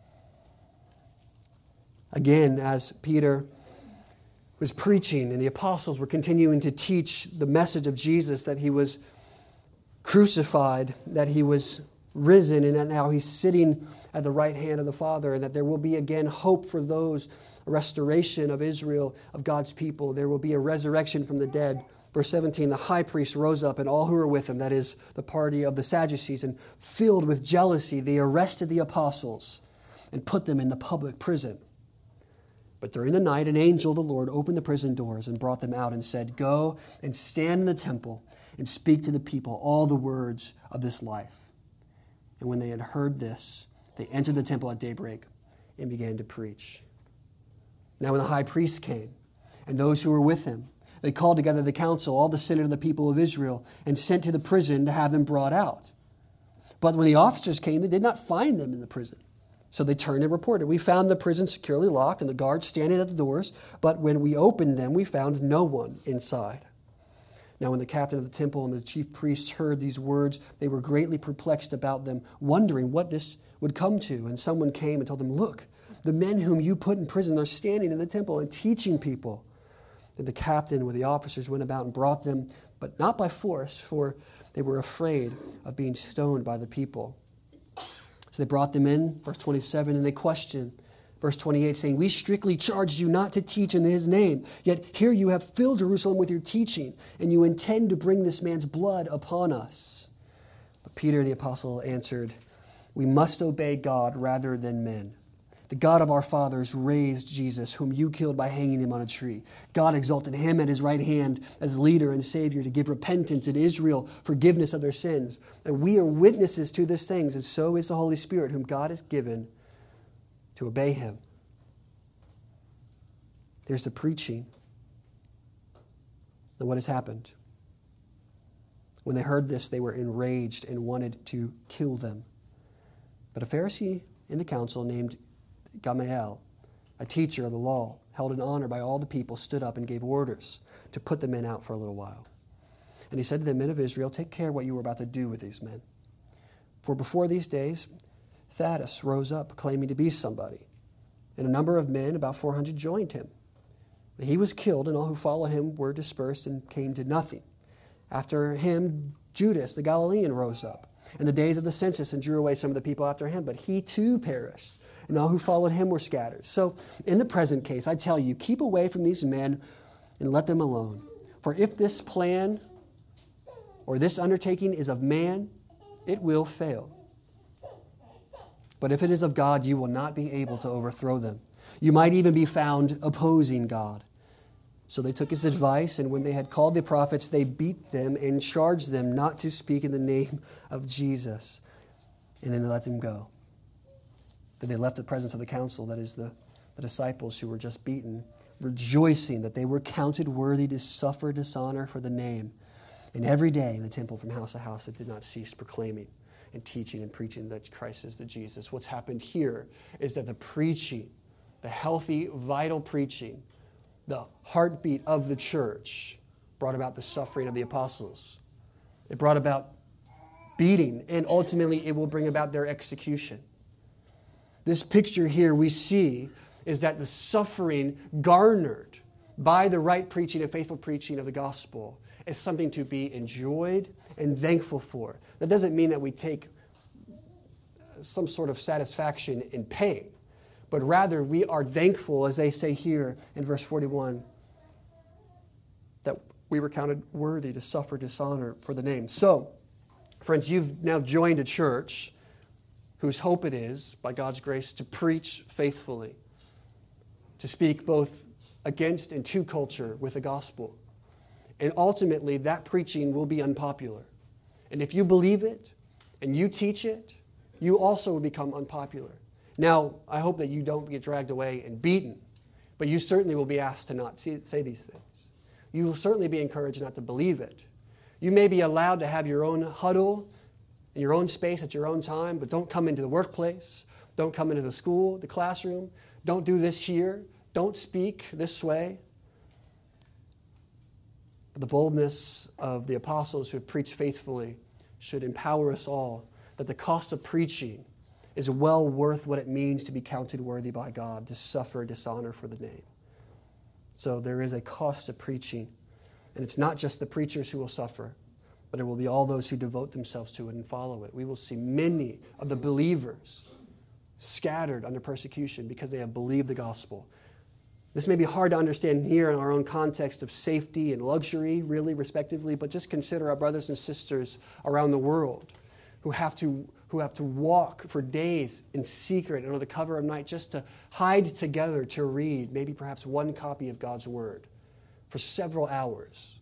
Speaker 1: Again, as Peter was preaching and the apostles were continuing to teach the message of Jesus, that he was crucified, that he was risen, and that now he's sitting at the right hand of the Father, and that there will be again hope for those, a restoration of Israel, of God's people. There will be a resurrection from the dead. Verse 17, the high priest rose up and all who were with him, that is the party of the Sadducees, and filled with jealousy, they arrested the apostles and put them in the public prison. But during the night, an angel of the Lord opened the prison doors and brought them out and said, "Go and stand in the temple and speak to the people all the words of this life." And when they had heard this, they entered the temple at daybreak and began to preach. Now when the high priest came, and those who were with him, they called together the council, all the senate of the people of Israel, and sent to the prison to have them brought out. But when the officers came, they did not find them in the prison. So they turned and reported, "We found the prison securely locked and the guards standing at the doors, but when we opened them, we found no one inside." Now when the captain of the temple and the chief priests heard these words, they were greatly perplexed about them, wondering what this would come to. And someone came and told them, "Look, the men whom you put in prison are standing in the temple and teaching people." And the captain with the officers went about and brought them, but not by force, for they were afraid of being stoned by the people. So they brought them in, verse 27, and they questioned, verse 28, saying, "We strictly charged you not to teach in his name, yet here you have filled Jerusalem with your teaching, and you intend to bring this man's blood upon us." But Peter the apostle answered, "We must obey God rather than men. The God of our fathers raised Jesus, whom you killed by hanging him on a tree. God exalted him at his right hand as leader and Savior to give repentance in Israel, forgiveness of their sins. And we are witnesses to these things, and so is the Holy Spirit, whom God has given to obey him." There's the preaching. And what has happened? When they heard this, they were enraged and wanted to kill them. But a Pharisee in the council named Gamaliel, a teacher of the law, held in honor by all the people, stood up and gave orders to put the men out for a little while. And he said to the men of Israel, "Take care what you are about to do with these men. For before these days, Thaddeus rose up, claiming to be somebody. And a number of men, about 400, joined him. He was killed, and all who followed him were dispersed and came to nothing. After him, Judas the Galilean rose up in the days of the census and drew away some of the people after him, but he too perished, and all who followed him were scattered. So in the present case, I tell you, keep away from these men and let them alone. For if this plan or this undertaking is of man, it will fail. But if it is of God, you will not be able to overthrow them. You might even be found opposing God." So they took his advice, and when they had called the prophets, they beat them and charged them not to speak in the name of Jesus. And then they let them go. Then they left the presence of the council, that is the disciples who were just beaten, rejoicing that they were counted worthy to suffer dishonor for the name. And every day in the temple from house to house, it did not cease proclaiming and teaching and preaching that Christ is the Jesus. What's happened here is that the preaching, the healthy, vital preaching the heartbeat of the church, brought about the suffering of the apostles. It brought about beating, and ultimately it will bring about their execution. This picture here we see is that the suffering garnered by the right preaching and faithful preaching of the gospel is something to be enjoyed and thankful for. That doesn't mean that we take some sort of satisfaction in pain, but rather we are thankful, as they say here in verse 41, that we were counted worthy to suffer dishonor for the name. So, friends, you've now joined a church whose hope it is, by God's grace, to preach faithfully, to speak both against and to culture with the gospel. And ultimately, that preaching will be unpopular. And if you believe it and you teach it, you also will become unpopular. Now, I hope that you don't get dragged away and beaten, but you certainly will be asked to not say these things. You will certainly be encouraged not to believe it. You may be allowed to have your own huddle in your own space at your own time, but don't come into the workplace. Don't come into the school, the classroom. Don't do this here. Don't speak this way. But the boldness of the apostles who have preached faithfully should empower us all that the cost of preaching is well worth what it means to be counted worthy by God, to suffer dishonor for the name. So there is a cost of preaching, and it's not just the preachers who will suffer, but it will be all those who devote themselves to it and follow it. We will see many of the believers scattered under persecution because they have believed the gospel. This may be hard to understand here in our own context of safety and luxury, really, respectively, but just consider our brothers and sisters around the world who have to walk for days in secret under the cover of night just to hide together to read maybe perhaps one copy of God's Word for several hours.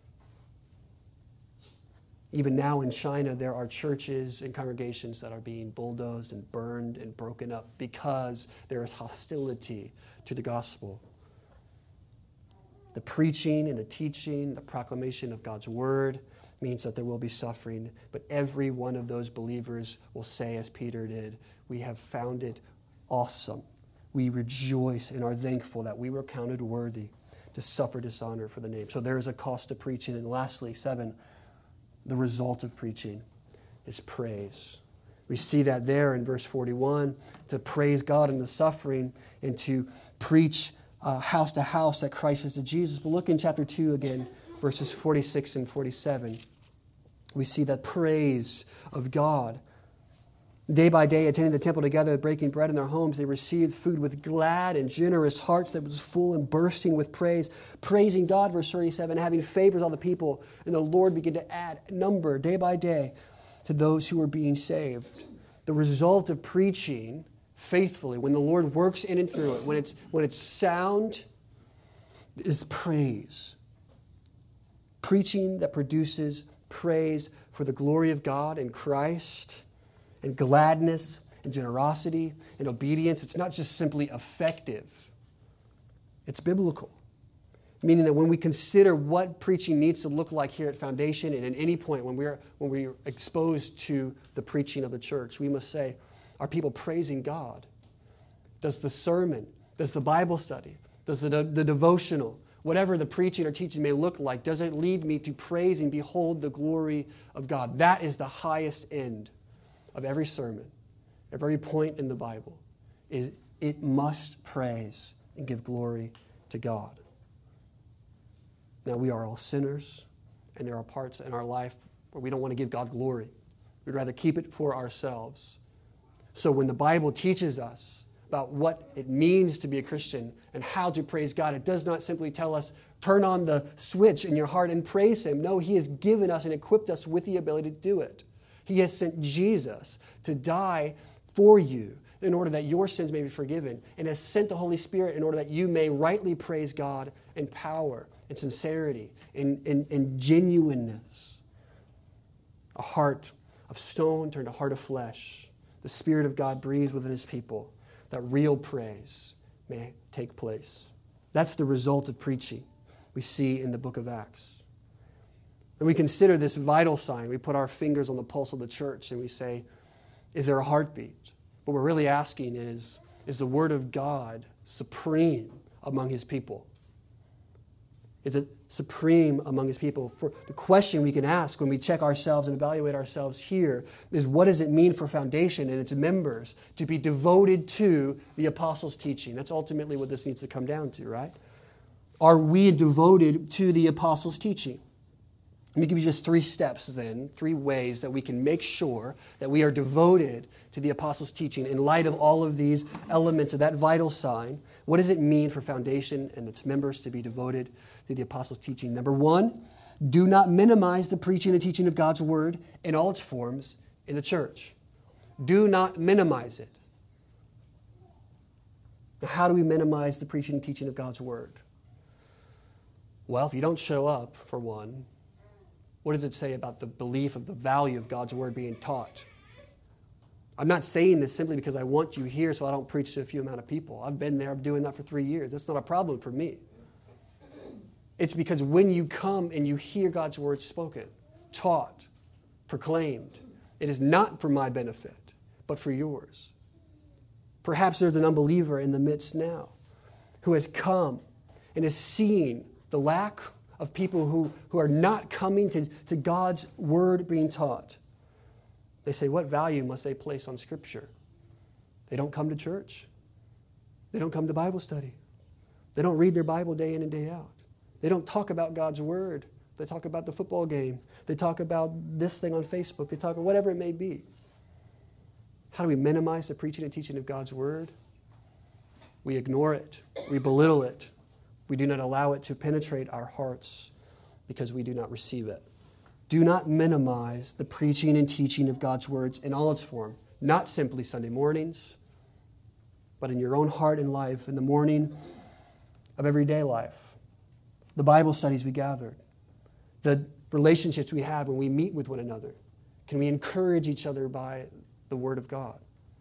Speaker 1: Even now in China, there are churches and congregations that are being bulldozed and burned and broken up because there is hostility to the gospel. The preaching and the teaching, the proclamation of God's Word means that there will be suffering, but every one of those believers will say, as Peter did, we have found it awesome. We rejoice and are thankful that we were counted worthy to suffer dishonor for the name. So there is a cost to preaching. And lastly, 7, the result of preaching is praise. We see that there in verse 41, to praise God in the suffering and to preach house to house that Christ is the Jesus. But look in chapter 2 again, verses 46 and 47. We see that praise of God. Day by day, attending the temple together, breaking bread in their homes, they received food with glad and generous hearts that was full and bursting with praise. Praising God, verse 37, having favors on the people. And the Lord began to add number day by day to those who were being saved. The result of preaching faithfully, when the Lord works in and through it, when it's sound, is praise. Preaching that produces praise for the glory of God and Christ, and gladness and generosity and obedience. It's not just simply effective. It's biblical. Meaning that when we consider what preaching needs to look like here at Foundation and at any point when we're exposed to the preaching of the church, we must say, are people praising God? Does the sermon, does the Bible study, does the devotional, whatever the preaching or teaching may look like, does it lead me to praise and behold the glory of God? That is the highest end of every sermon, every point in the Bible, is it must praise and give glory to God. Now, we are all sinners, and there are parts in our life where we don't want to give God glory. We'd rather keep it for ourselves. So when the Bible teaches us about what it means to be a Christian and how to praise God, it does not simply tell us, turn on the switch in your heart and praise Him. No, He has given us and equipped us with the ability to do it. He has sent Jesus to die for you in order that your sins may be forgiven, and has sent the Holy Spirit in order that you may rightly praise God in power and sincerity and genuineness. A heart of stone turned a heart of flesh. The Spirit of God breathes within His people that real praise may take place. That's the result of preaching we see in the book of Acts. And we consider this vital sign. We put our fingers on the pulse of the church and we say, is there a heartbeat? What we're really asking is the Word of God supreme among His people? Is it supreme among his people? For the question we can ask when we check ourselves and evaluate ourselves here is, what does it mean for Foundation and its members to be devoted to the apostles' teaching? That's ultimately what this needs to come down to, right? Are we devoted to the apostles' teaching? Let me give you just 3 steps then, 3 ways that we can make sure that we are devoted to the apostles' teaching in light of all of these elements of that vital sign. What does it mean for Foundation and its members to be devoted to the apostles' teaching? Number 1, do not minimize the preaching and teaching of God's word in all its forms in the church. Do not minimize it. Now, how do we minimize the preaching and teaching of God's word? Well, if you don't show up, for one, what does it say about the belief of the value of God's word being taught? I'm not saying this simply because I want you here so I don't preach to a few amount of people. I've been there. I'm doing that for 3 years. That's not a problem for me. It's because when you come and you hear God's word spoken, taught, proclaimed, it is not for my benefit, but for yours. Perhaps there's an unbeliever in the midst now who has come and has seen the lack of people who are not coming to God's word being taught. They say, what value must they place on Scripture? They don't come to church. They don't come to Bible study. They don't read their Bible day in and day out. They don't talk about God's word. They talk about the football game. They talk about this thing on Facebook. They talk about whatever it may be. How do we minimize the preaching and teaching of God's word? We ignore it. We belittle it. We do not allow it to penetrate our hearts because we do not receive it. Do not minimize the preaching and teaching of God's words in all its form, not simply Sunday mornings, but in your own heart and life, in the morning of everyday life. The Bible studies we gathered, the relationships we have when we meet with one another. Can we encourage each other by the Word of God?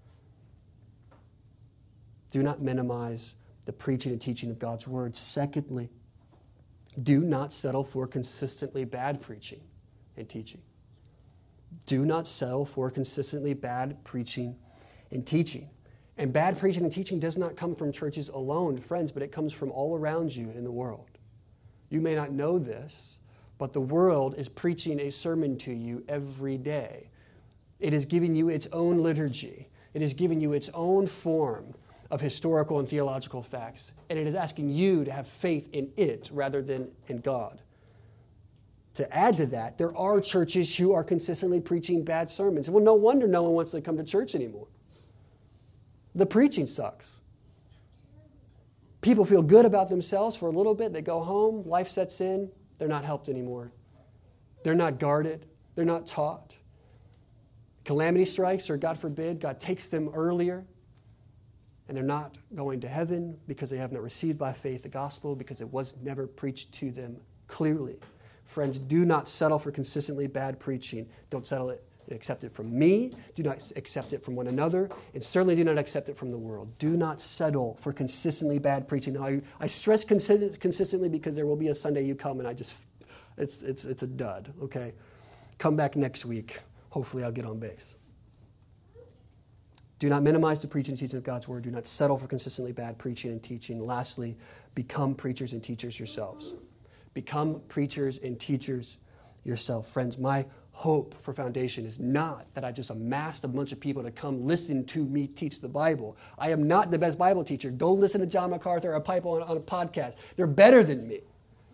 Speaker 1: Do not minimize the preaching and teaching of God's word. Secondly, do not settle for consistently bad preaching and teaching. Do not settle for consistently bad preaching and teaching. And bad preaching and teaching does not come from churches alone, friends, but it comes from all around you in the world. You may not know this, but the world is preaching a sermon to you every day. It is giving you its own liturgy. It is giving you its own form of historical and theological facts. And it is asking you to have faith in it rather than in God. To add to that, there are churches who are consistently preaching bad sermons. Well, no wonder no one wants to come to church anymore. The preaching sucks. People feel good about themselves for a little bit. They go home, life sets in, they're not helped anymore. They're not guarded. They're not taught. Calamity strikes, or God forbid, God takes them earlier. And they're not going to heaven because they have not received by faith the gospel, because it was never preached to them clearly. Friends, do not settle for consistently bad preaching. Don't settle it and accept it from me. Do not accept it from one another. And certainly do not accept it from the world. Do not settle for consistently bad preaching. Now, I stress consistently because there will be a Sunday you come and it's a dud, okay? Come back next week. Hopefully I'll get on base. Do not minimize the preaching and teaching of God's word. Do not settle for consistently bad preaching and teaching. Lastly, become preachers and teachers yourselves. Become preachers and teachers yourself. Friends, my hope for Foundation is not that I just amassed a bunch of people to come listen to me teach the Bible. I am not the best Bible teacher. Go listen to John MacArthur or Piper on a podcast. They're better than me.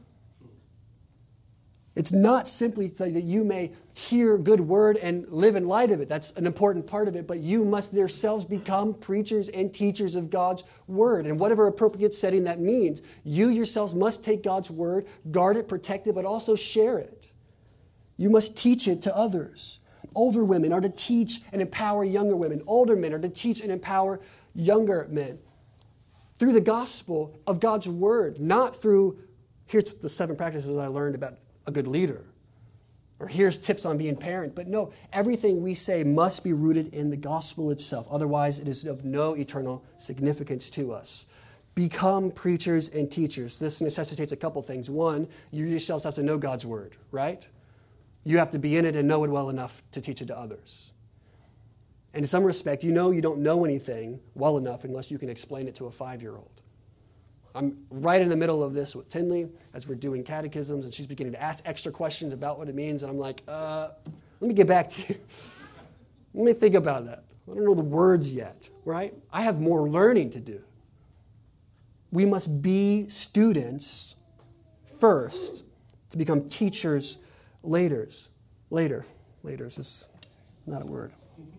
Speaker 1: It's not simply so that you may hear good word and live in light of it. That's an important part of it. But you must yourselves become preachers and teachers of God's word. And whatever appropriate setting that means, you yourselves must take God's word, guard it, protect it, but also share it. You must teach it to others. Older women are to teach and empower younger women. Older men are to teach and empower younger men. Through the gospel of God's word, not through, here's the 7 practices I learned about a good leader, or here's tips on being parent. But no, everything we say must be rooted in the gospel itself. Otherwise, it is of no eternal significance to us. Become preachers and teachers. This necessitates a couple things. One, you yourselves have to know God's word, right? You have to be in it and know it well enough to teach it to others. And in some respect, you don't know anything well enough unless you can explain it to a 5-year-old. I'm right in the middle of this with Tinley as we're doing catechisms, and she's beginning to ask extra questions about what it means, and I'm like, let me get back to you. Let me think about that. I don't know the words yet, right? I have more learning to do. We must be students first to become teachers later. Later is not a word.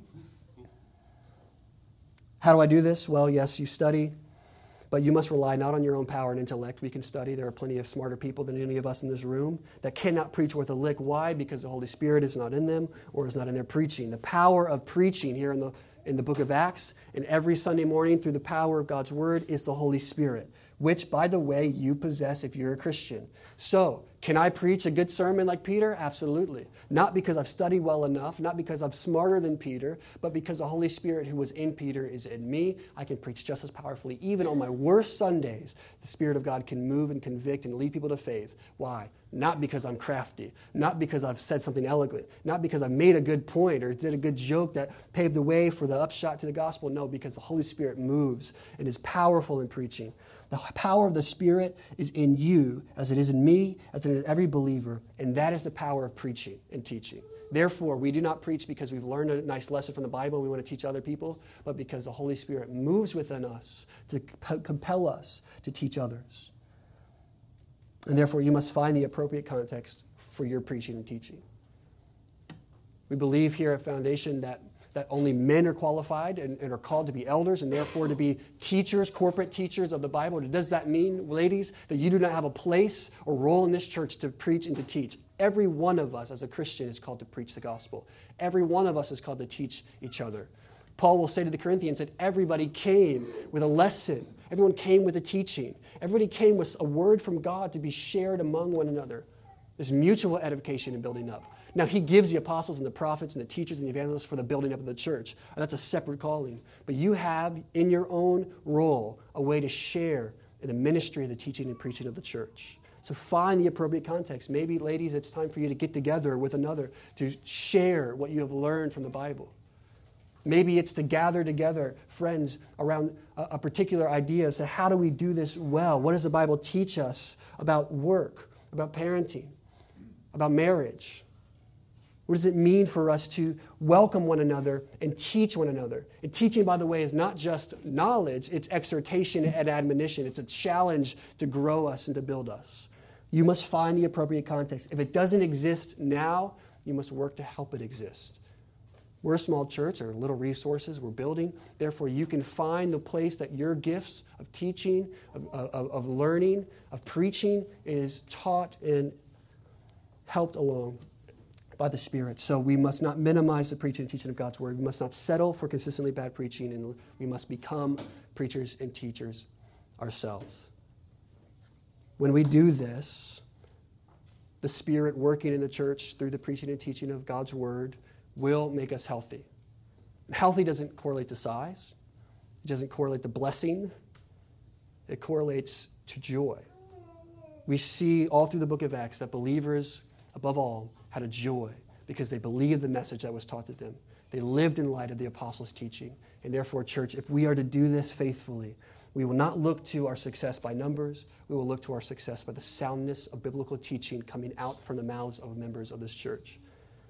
Speaker 1: How do I do this? Well, yes, you study, but you must rely not on your own power and intellect. We can study. There are plenty of smarter people than any of us in this room that cannot preach worth a lick. Why? Because the Holy Spirit is not in them or is not in their preaching. The power of preaching here in the book of Acts and every Sunday morning through the power of God's Word is the Holy Spirit, which, by the way, you possess if you're a Christian. So, can I preach a good sermon like Peter? Absolutely. Not because I've studied well enough, not because I'm smarter than Peter, but because the Holy Spirit who was in Peter is in me. I can preach just as powerfully. Even on my worst Sundays, the Spirit of God can move and convict and lead people to faith. Why? Not because I'm crafty, not because I've said something eloquent, not because I made a good point or did a good joke that paved the way for the upshot to the gospel. No, because the Holy Spirit moves and is powerful in preaching. The power of the Spirit is in you, as it is in me, as it is in every believer, and that is the power of preaching and teaching. Therefore, we do not preach because we've learned a nice lesson from the Bible and we want to teach other people, but because the Holy Spirit moves within us to compel us to teach others. And therefore, you must find the appropriate context for your preaching and teaching. We believe here at Foundation that only men are qualified and are called to be elders and therefore to be teachers, corporate teachers of the Bible. Does that mean, ladies, that you do not have a place or role in this church to preach and to teach? Every one of us as a Christian is called to preach the gospel. Every one of us is called to teach each other. Paul will say to the Corinthians that everybody came with a lesson. Everyone came with a teaching. Everybody came with a word from God to be shared among one another. There's mutual edification and building up. Now, he gives the apostles and the prophets and the teachers and the evangelists for the building up of the church. And that's a separate calling. But you have, in your own role, a way to share in the ministry of the teaching and preaching of the church. So find the appropriate context. Maybe, ladies, it's time for you to get together with another to share what you have learned from the Bible. Maybe it's to gather together friends around a particular idea. So how do we do this well? What does the Bible teach us about work, about parenting, about marriage? What does it mean for us to welcome one another and teach one another? And teaching, by the way, is not just knowledge. It's exhortation and admonition. It's a challenge to grow us and to build us. You must find the appropriate context. If it doesn't exist now, you must work to help it exist. We're a small church. There are little resources we're building. Therefore, you can find the place that your gifts of teaching, of learning, of preaching is taught and helped along by the Spirit. So we must not minimize the preaching and teaching of God's Word. We must not settle for consistently bad preaching, and we must become preachers and teachers ourselves. When we do this, the Spirit working in the church through the preaching and teaching of God's Word will make us healthy. And healthy doesn't correlate to size. It doesn't correlate to blessing. It correlates to joy. We see all through the book of Acts that believers, above all, had a joy because they believed the message that was taught to them. They lived in light of the apostles' teaching. And therefore, church, if we are to do this faithfully, we will not look to our success by numbers. We will look to our success by the soundness of biblical teaching coming out from the mouths of members of this church.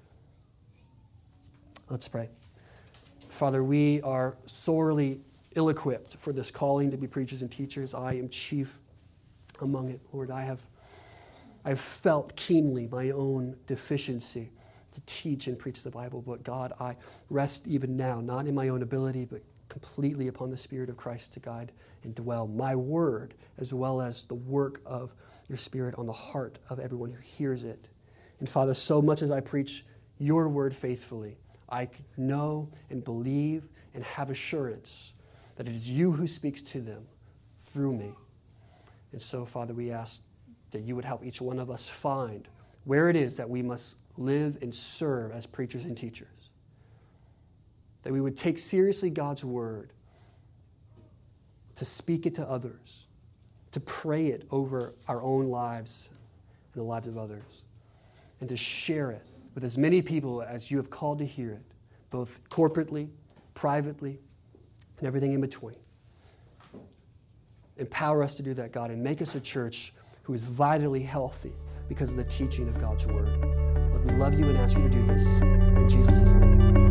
Speaker 1: Let's pray. Father, we are sorely ill-equipped for this calling to be preachers and teachers. I am chief among it. Lord, I've felt keenly my own deficiency to teach and preach the Bible. But God, I rest even now, not in my own ability, but completely upon the Spirit of Christ to guide and dwell my word, as well as the work of your Spirit on the heart of everyone who hears it. And Father, so much as I preach your word faithfully, I know and believe and have assurance that it is you who speaks to them through me. And so, Father, we ask that you would help each one of us find where it is that we must live and serve as preachers and teachers. That we would take seriously God's word, to speak it to others, to pray it over our own lives and the lives of others, and to share it with as many people as you have called to hear it, both corporately, privately, and everything in between. Empower us to do that, God, and make us a church who is vitally healthy because of the teaching of God's word. Lord, we love you and ask you to do this. In Jesus' name.